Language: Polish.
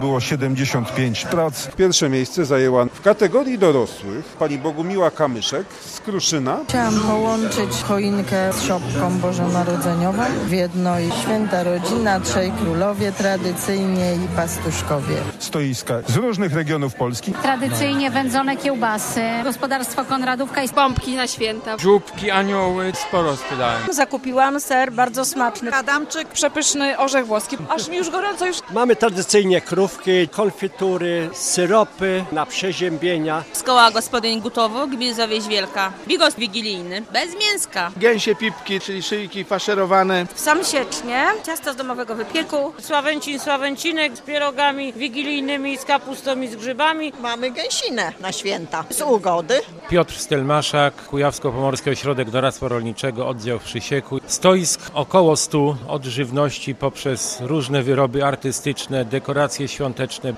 Było 75 prac. Pierwsze miejsce zajęła w kategorii dorosłych pani Bogumiła Kamyszek z Kruszyna. Chciałam połączyć choinkę z szopką bożonarodzeniową w jedno i święta rodzina, trzej królowie tradycyjnie i pastuszkowie. Stoiska z różnych regionów Polski. Tradycyjnie wędzone kiełbasy, gospodarstwo Konradówka i Pompki na święta. Żubki, anioły, sporo sprzedałem. Zakupiłam ser bardzo smaczny. Adamczyk, przepyszny orzech włoski. Aż mi już gorąco już. Mamy tradycyjnie krówki, konfitury, syropy na przeziębienia. Z koła gospodyń Gutowo, gmina Wieś Wielka. Bigos wigilijny, bez mięska. Gęsie pipki, czyli szyjki faszerowane. Sam siecznie, ciasto z domowego wypieku. Sławęcinek z pierogami wigilijnymi, z kapustą i z grzybami. Mamy gęsinę na święta z ugody. Piotr Stelmaszak, Kujawsko-Pomorski Ośrodek Doradztwa Rolniczego, oddział w Przysieku. Stoisk około 100, od żywności poprzez różne wyroby artystyczne, dekoracje świąteczne.